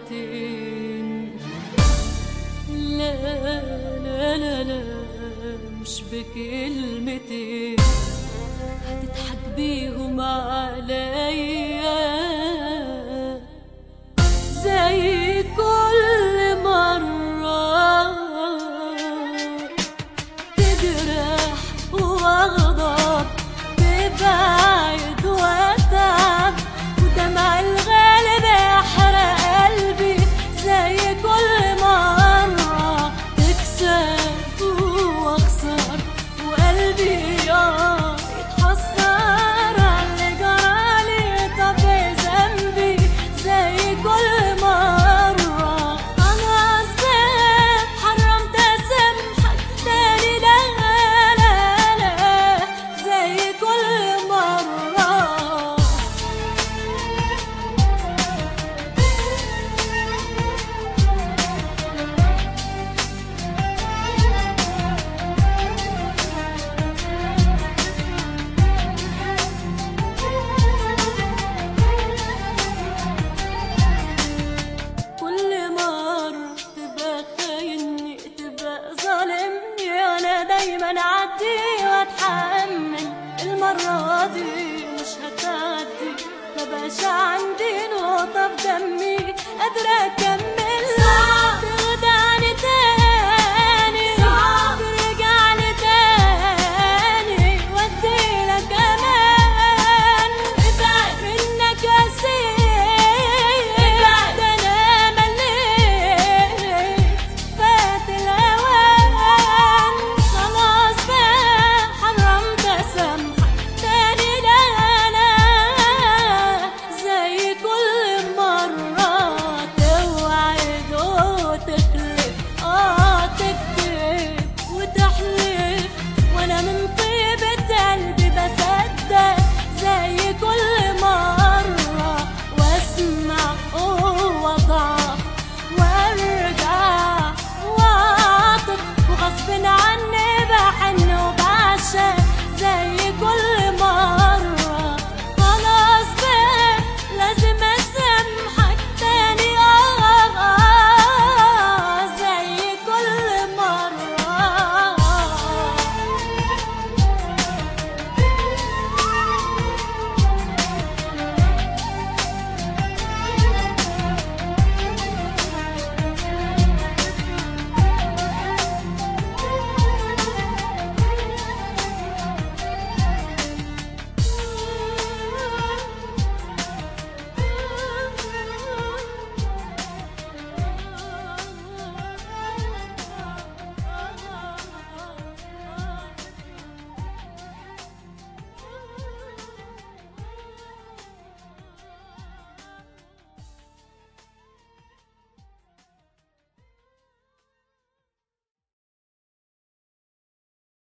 مرتين. لا لا لا لا مش بكلمتين هتضحك بيهم عليا زي كل مرة تجرح واغضب تبعد واتعب ودمع الغالب يحرق قلبي زي كل مرة تكسب واخسر وقلبي يتحسر عاللي جرالي. طب ذنبي زي كل مرة انا اسباب حرمت اسامحك تاني. لا لا لا زي كل مرة. كل مرة تبقى خايني تبقى ظالمني انا دايما اعدي واتحمل. المرة دي مش هتعدي مبقاش عندي نقطة في دمي قادرة